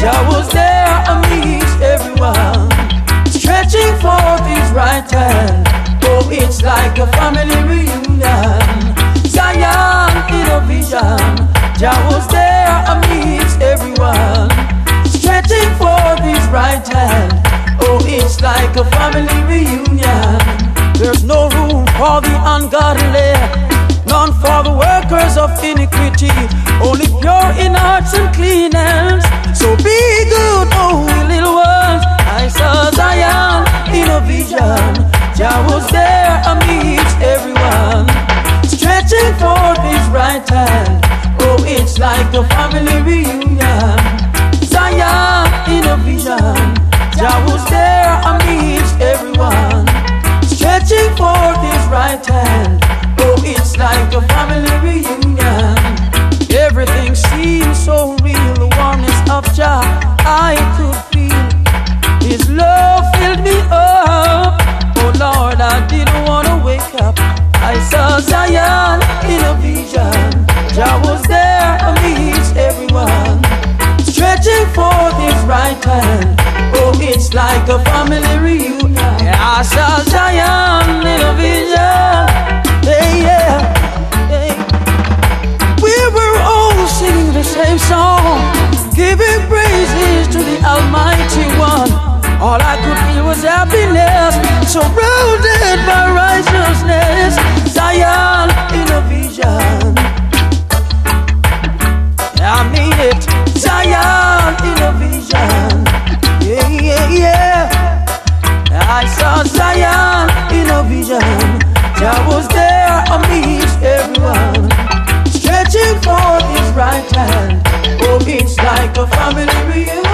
Jah was there amidst everyone, stretching forth his right hand. Oh, it's like a family reunion. Zion in a vision. Jah was there amidst everyone, stretching forth his right hand. Oh, it's like a family reunion. There's no room for the ungodly, none for the workers of iniquity, only pure in hearts and clean hands. So be good, oh little ones. I saw Zion in a vision. Jah was there amidst everyone, stretching forth his right hand. Oh, it's like a family reunion. Zion in a vision. Jah was there amidst everyone, stretching forth his right hand. Oh, it's like a family reunion. Everything seems so real. The warmness of Jah I could feel. His love filled me up. Oh Lord, I didn't want to wake up. I saw Zion in a vision. Jah was there amidst everyone, stretching forth his right hand. Oh, it's like a family reunion. I saw Zion in a vision. Hey, yeah, hey. We were all singing the same song, giving praises to the Almighty One. All I could feel was happiness, surrounded by righteousness. Zion in a vision. I mean it. Zion in a vision. Yeah, yeah, yeah. I saw Zion in a vision. Jah was there amidst everyone, stretching forth his right hand. Oh, it's like a family reunion.